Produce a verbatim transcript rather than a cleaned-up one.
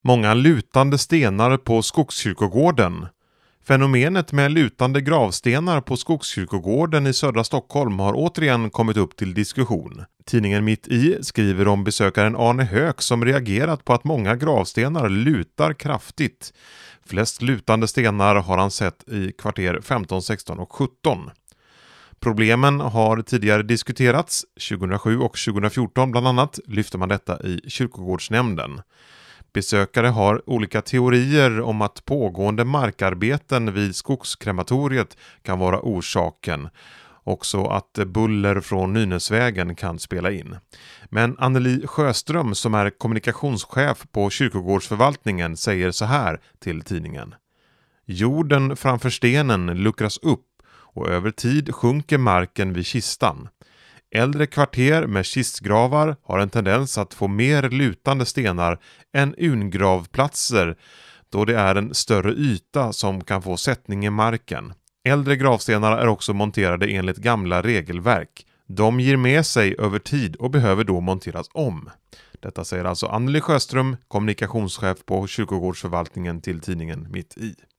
Många lutande stenar på Skogskyrkogården. Fenomenet med lutande gravstenar på Skogskyrkogården i södra Stockholm har återigen kommit upp till diskussion. Tidningen Mitt i skriver om besökaren Arne Höök som reagerat på att många gravstenar lutar kraftigt. Flest lutande stenar har han sett i kvarter femton, sexton och sjutton. Problemen har tidigare diskuterats. tjugohundrasju och tjugohundrafjorton bland annat lyfter man detta i kyrkogårdsnämnden. Besökare har olika teorier om att pågående markarbeten vid skogskrematoriet kan vara orsaken. Också att buller från Nynäsvägen kan spela in. Men Anneli Sjöström som är kommunikationschef på kyrkogårdsförvaltningen säger så här till tidningen. Jorden framför stenen luckras upp och över tid sjunker marken vid kistan. Äldre kvarter med kistgravar har en tendens att få mer lutande stenar än ungravplatser då det är en större yta som kan få sättning i marken. Äldre gravstenar är också monterade enligt gamla regelverk. De ger med sig över tid och behöver då monteras om. Detta säger alltså Anneli Sjöström, kommunikationschef på kyrkogårdsförvaltningen till tidningen Mitt i.